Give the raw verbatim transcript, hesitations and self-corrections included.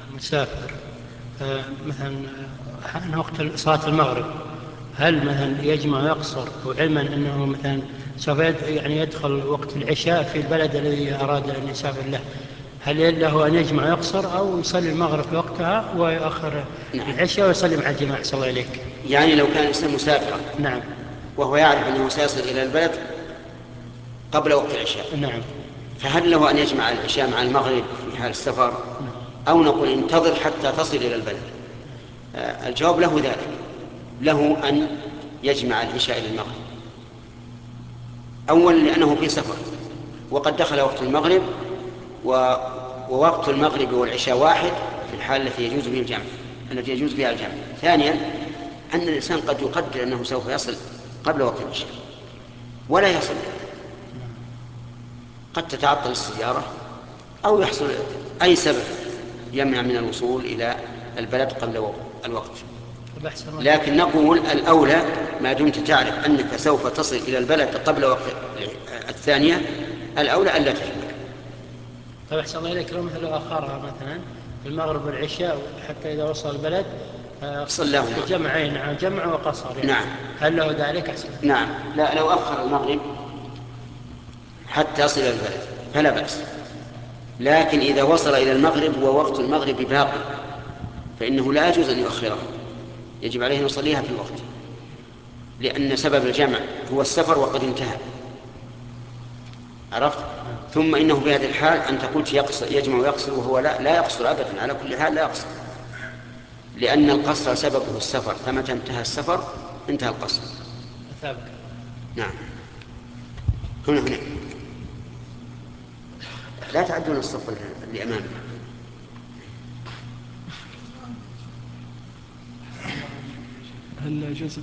مسافر آه، مثلا حان وقت صلاة المغرب، هل مثلا يجمع ويقصر وعلما أنه مثلا سوف يد- يعني يدخل وقت العشاء في البلد الذي أراد أن يسافر له، هل له أن يجمع ويقصر أو يصلي المغرب في وقتها ويؤخر نعم. العشاء ويصلي مع الجماعة؟ أحسن الله إليك. يعني لو كان الإنسان مسافرا نعم. وهو يعرف أنه سيصل إلى البلد قبل وقت العشاء، نعم. فهل له أن يجمع العشاء مع المغرب في حال السفر، نعم. أو نقول انتظر حتى تصل إلى البلد؟ آه، الجواب له ذلك، له أن يجمع العشاء إلى المغرب. أولا لأنه في سفر وقد دخل وقت المغرب، و... ووقت المغرب والعشاء واحد في الحال التي يجوز فيها الجمع التي يجوز فيها الجمع. ثانيا أن الإنسان قد يقدر أنه سوف يصل قبل وقت العشاء ولا يصل، قد تتعطل السيارة أو يحصل أي سبب يمنع من الوصول إلى البلد قبل الوقت. طب أحسن الله إليك. لكن نقول الأولى ما دمت تعرف أنك سوف تصل إلى البلد قبل وقت الثانية، الأولى ألا تجمع. طب أحسن الله إليك، لو مثل آخرها مثلا المغرب والعشاء حتى إذا وصل البلد آه، صلاهما. جمعين، نعم، جمع وقصر يعني، نعم. هل له ذلك؟ أحسن. نعم. لا، لو أخر المغرب حتى يصل إلى البلد فلا بأس، لكن إذا وصل إلى المغرب ووقت المغرب باقي فإنه لا يجوز أن يؤخره، يجب عليه أن يصليها في الوقت، لأن سبب الجمع هو السفر وقد انتهى. عرفت؟ ثم إنه في هذه الحال أنت قلت يقصر، يجمع ويقصر، وهو لا, لا يقصر أبدا، على كل حال لا يقصر، لأن القصر سببه السفر، فمتى انتهى السفر انتهى القصر. أثابك. نعم. هنا هنا لا تعدون الصف اللي أمامنا. هل يجوز